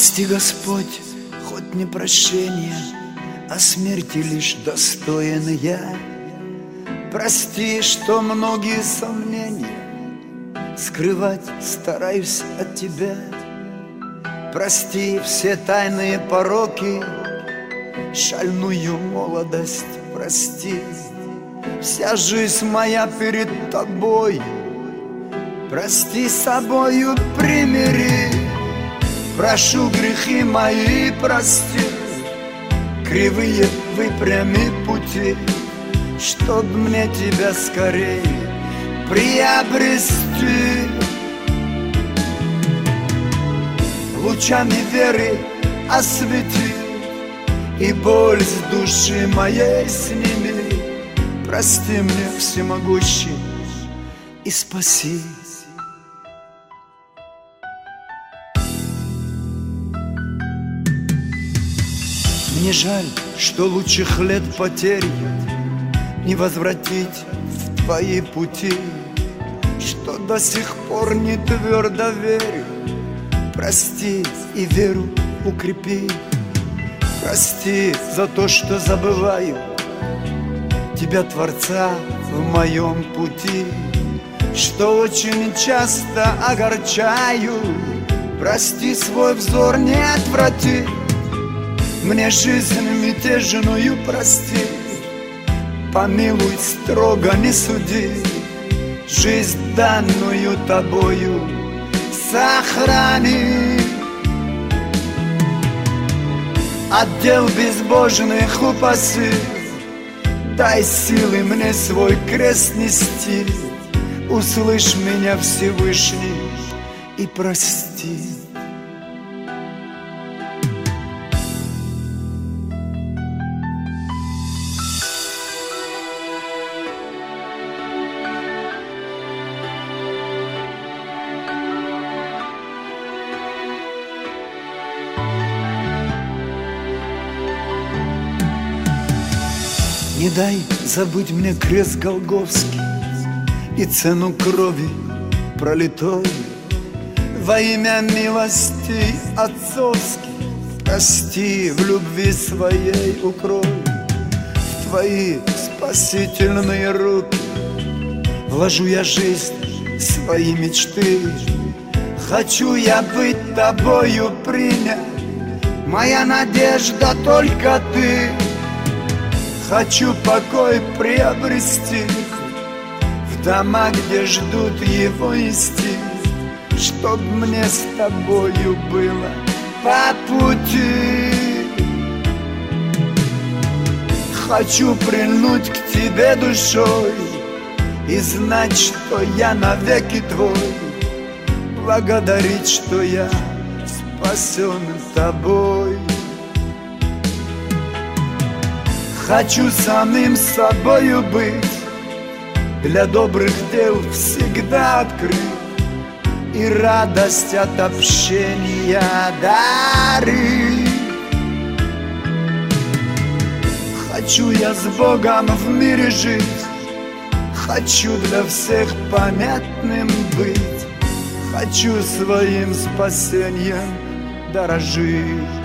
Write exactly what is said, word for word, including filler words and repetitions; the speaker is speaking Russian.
Прости, Господь, хоть не прощения, а смерти лишь достоин я. Прости, что многие сомнения скрывать стараюсь от Тебя. Прости все тайные пороки, шальную молодость прости. Вся жизнь моя перед Тобой, прости, собою примири. Прошу, грехи мои прости, кривые выпрями пути, чтоб мне Тебя скорее приобрести. Лучами веры освети и боль с души моей сними. Прости мне, всемогущий, и спаси. Мне жаль, что лучших лет потерь не возвратить в Твои пути, что до сих пор не твердо верю. Прости и веру укрепи. Прости за то, что забываю Тебя, Творца, в моем пути, что очень часто огорчаю. Прости, свой взор не отврати, мне жизнь мятежную прости. Помилуй, строго не суди, жизнь, данную Тобою, сохрани. От дел безбожных упаси, дай силы мне свой крест нести. Услышь меня, Всевышний, и прости. Не дай забыть мне крест Голгофский и цену крови пролитой. Во имя милости отцовских прости, в любви своей укрой. В Твои спасительные руки вложу я жизнь, свои мечты. Хочу я быть Тобою принят, моя надежда только Ты. Хочу покой приобрести в дома, где ждут его истин, чтоб мне с Тобою было по пути. Хочу прильнуть к Тебе душой и знать, что я навеки Твой, благодарить, что я спасен Тобой. Хочу самим собою быть, для добрых дел всегда открыт, и радость от общения дарит. Хочу я с Богом в мире жить, хочу для всех понятным быть, хочу своим спасением дорожить.